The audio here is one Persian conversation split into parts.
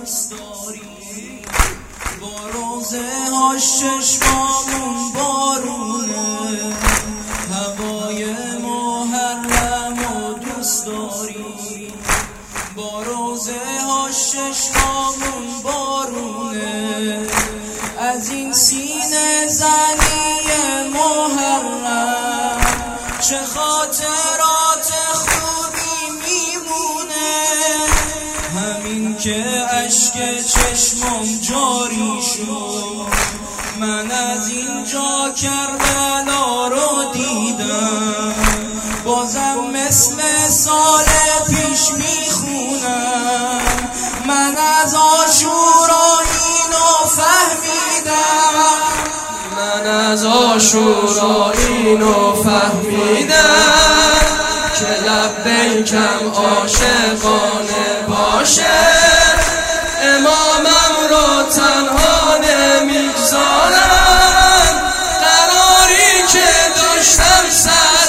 دوست داری، با روزه ها چشمامون بارونه، هوای محرم و دوست داری، با روزه ها چشمامون بارونه، از این سینه زنی محرم چه خاطرات خوبی میمونه، همین که اشک چشمم جاری شد، من از اینجا کربلا رو دیدم، بازم مثل سال پیش میخونم، من از عاشورا اینو فهمیدم، من از عاشورا اینو فهمیدم که لبیکم عاشقانه باشه، امامم رو تنها نمیگذارم، قراری که داشتم سر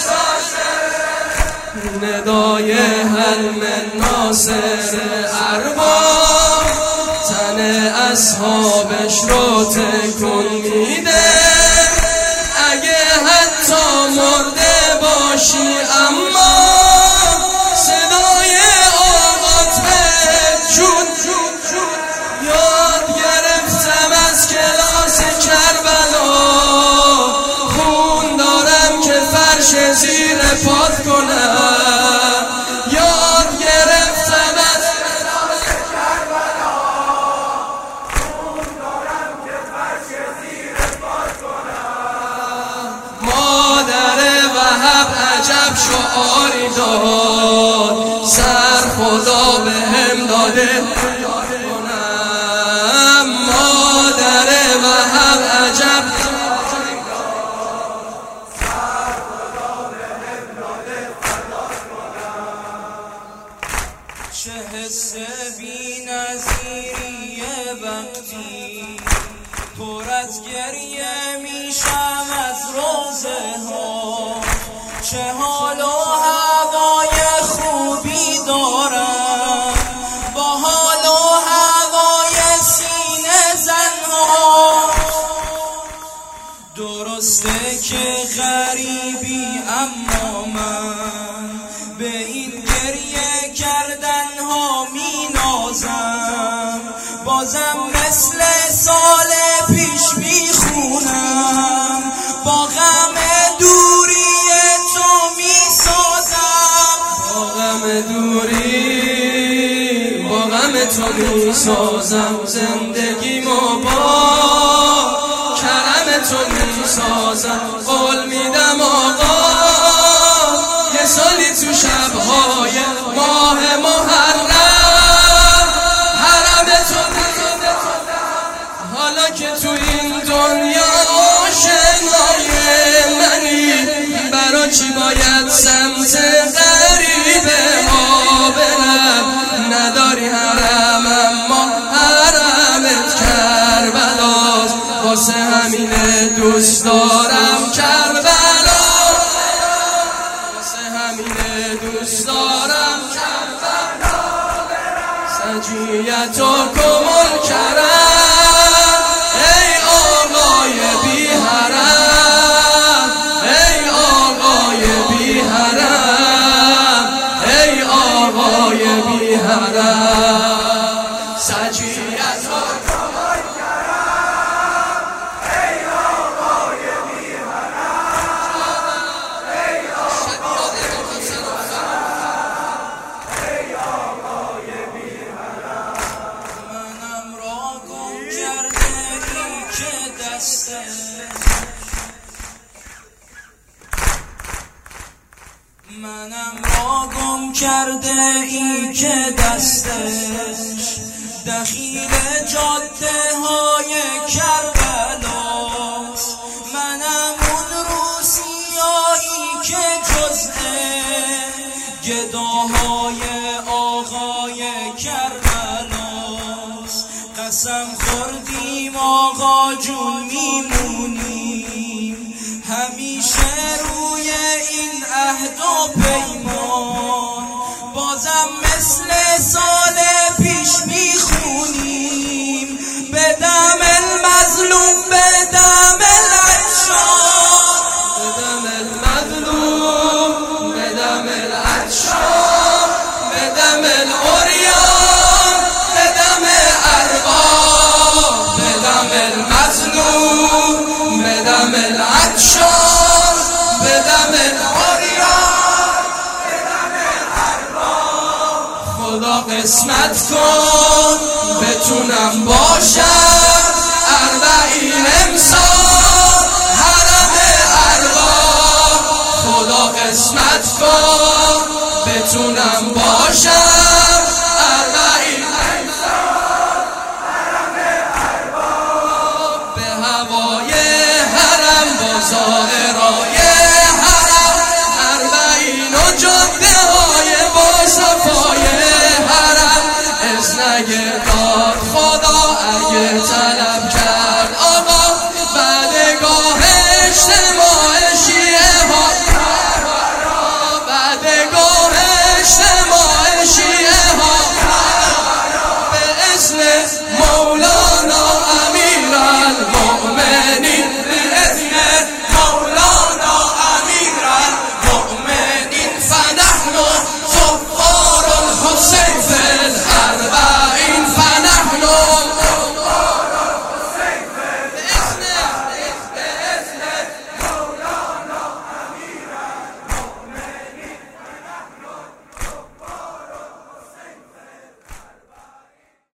ندای حلم ناصر ارباب، تن اصحابش رو تکون میده، اگه حتی مرده باشی اما صدای آقات بهت جون یاد گرفتم از کلاس کربلا، خون دارم که فرش زیر پات کنم، یاد گرفتم از کلاس کربلا، خون دارم که فرش زیر پات کنم. مادر وهب عجب شعاری داد، سر خدا به هم داده کنم، مادر وهب عجب شعاری داد، سر خدا به هم داده کنم. چه حس بی نظیریه وقتی پر از گریه میشم از روزه ها، چه حال و هوای خوبی دارم با حال و هوای سینه زنها، درسته که غریبی اما من به این گریه کردن ها می نازم، بازم مثل سال پیش می خونم، با غم دوری تو می سازم، با غم دوری با غم تو می سازم، زندگیمو با کرم تو می سازم، قول میدم آقا یه سالی تو شبهای ماه محرم حرم تو حالا که تو این دنیا آشنای منی، برا چی باید سمت غریبه ها برم، نداری حرم اما حرمت کربلاست، واسه همینه دوست دارم کربلا، واسه همینه دوست دارم کربلا، سجیت و کمال کرم، ای آقای بی حرم، ای آقای بی حرم، ای آقای بی حرم، سجیت و کمال کرم، ای آقای بی حرم، ای آقای بی حرم، ای آقای بی حرم. منم را گم کرده ای که منم را گم کرده ای که دستش دخیل جاده های کربلاست، منم اون روسیایی که جزء گداهای آقای کربلاست، قسم خوردیم آقا جون میمونیم همیشه روی این عهد و پیمان، بازم مثل سال پیش میخونیم. مظلوم بدم العطشان، بدم المظلوم بدم العطشان، بدم العریان بدم ارباب، بدم المظلوم بدم العطشان، بدم العریان بدم ارباب. خدا قسمت کن بتونم باشم 40 امسال حرم ارباب. خدا قسمت کن بتونم باشم